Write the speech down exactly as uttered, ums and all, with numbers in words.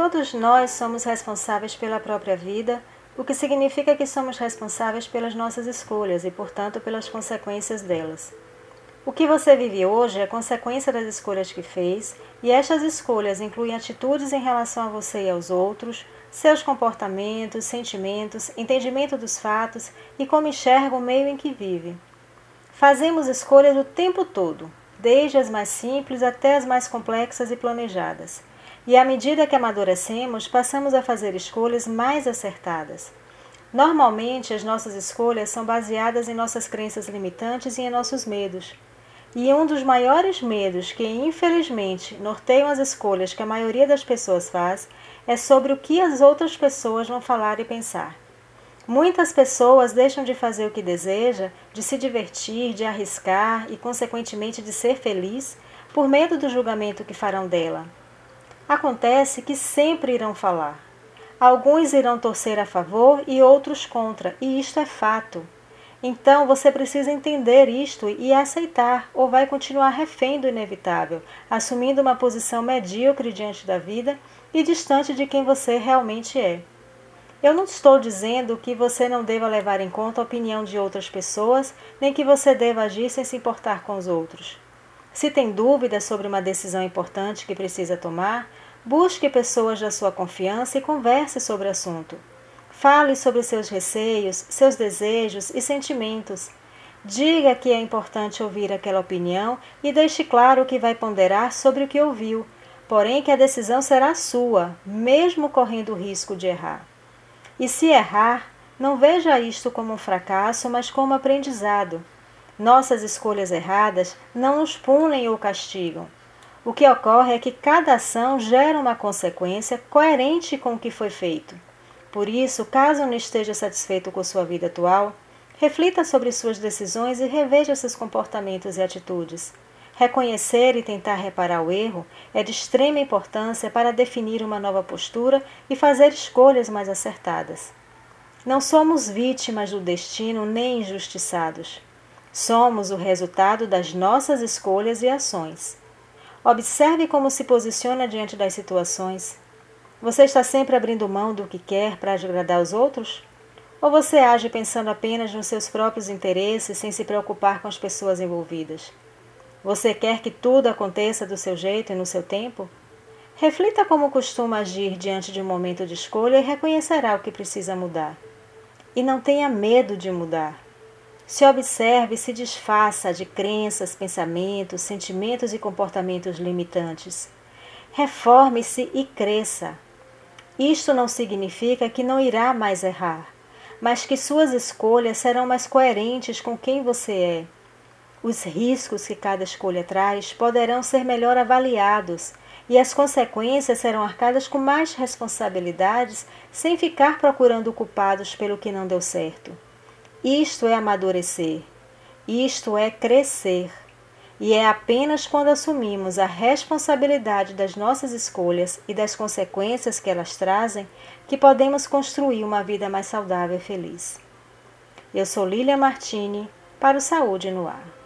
Todos nós somos responsáveis pela própria vida, o que significa que somos responsáveis pelas nossas escolhas e, portanto, pelas consequências delas. O que você vive hoje é consequência das escolhas que fez, e estas escolhas incluem atitudes em relação a você e aos outros, seus comportamentos, sentimentos, entendimento dos fatos e como enxerga o meio em que vive. Fazemos escolhas o tempo todo, desde as mais simples até as mais complexas e planejadas. E à medida que amadurecemos, passamos a fazer escolhas mais acertadas. Normalmente, as nossas escolhas são baseadas em nossas crenças limitantes e em nossos medos. E um dos maiores medos que, infelizmente, norteiam as escolhas que a maioria das pessoas faz é sobre o que as outras pessoas vão falar e pensar. Muitas pessoas deixam de fazer o que deseja, de se divertir, de arriscar e, consequentemente, de ser feliz, por medo do julgamento que farão dela. Acontece que sempre irão falar. Alguns irão torcer a favor e outros contra, e isto é fato. Então você precisa entender isto e aceitar, ou vai continuar refém do inevitável, assumindo uma posição medíocre diante da vida e distante de quem você realmente é. Eu não estou dizendo que você não deva levar em conta a opinião de outras pessoas, nem que você deva agir sem se importar com os outros. Se tem dúvidas sobre uma decisão importante que precisa tomar, busque pessoas da sua confiança e converse sobre o assunto. Fale sobre seus receios, seus desejos e sentimentos. Diga que é importante ouvir aquela opinião e deixe claro que vai ponderar sobre o que ouviu, porém que a decisão será sua, mesmo correndo o risco de errar. E se errar, não veja isto como um fracasso, mas como aprendizado. Nossas escolhas erradas não nos punem ou castigam. O que ocorre é que cada ação gera uma consequência coerente com o que foi feito. Por isso, caso não esteja satisfeito com sua vida atual, reflita sobre suas decisões e reveja seus comportamentos e atitudes. Reconhecer e tentar reparar o erro é de extrema importância para definir uma nova postura e fazer escolhas mais acertadas. Não somos vítimas do destino nem injustiçados. Somos o resultado das nossas escolhas e ações. Observe como se posiciona diante das situações. Você está sempre abrindo mão do que quer para agradar os outros? Ou você age pensando apenas nos seus próprios interesses sem se preocupar com as pessoas envolvidas? Você quer que tudo aconteça do seu jeito e no seu tempo? Reflita como costuma agir diante de um momento de escolha e reconhecerá o que precisa mudar. E não tenha medo de mudar. Se observe e se desfaça de crenças, pensamentos, sentimentos e comportamentos limitantes. Reforme-se e cresça. Isto não significa que não irá mais errar, mas que suas escolhas serão mais coerentes com quem você é. Os riscos que cada escolha traz poderão ser melhor avaliados e as consequências serão arcadas com mais responsabilidades sem ficar procurando culpados pelo que não deu certo. Isto é amadurecer. Isto é crescer. E é apenas quando assumimos a responsabilidade das nossas escolhas e das consequências que elas trazem que podemos construir uma vida mais saudável e feliz. Eu sou Lília Martini, para o Saúde no Ar.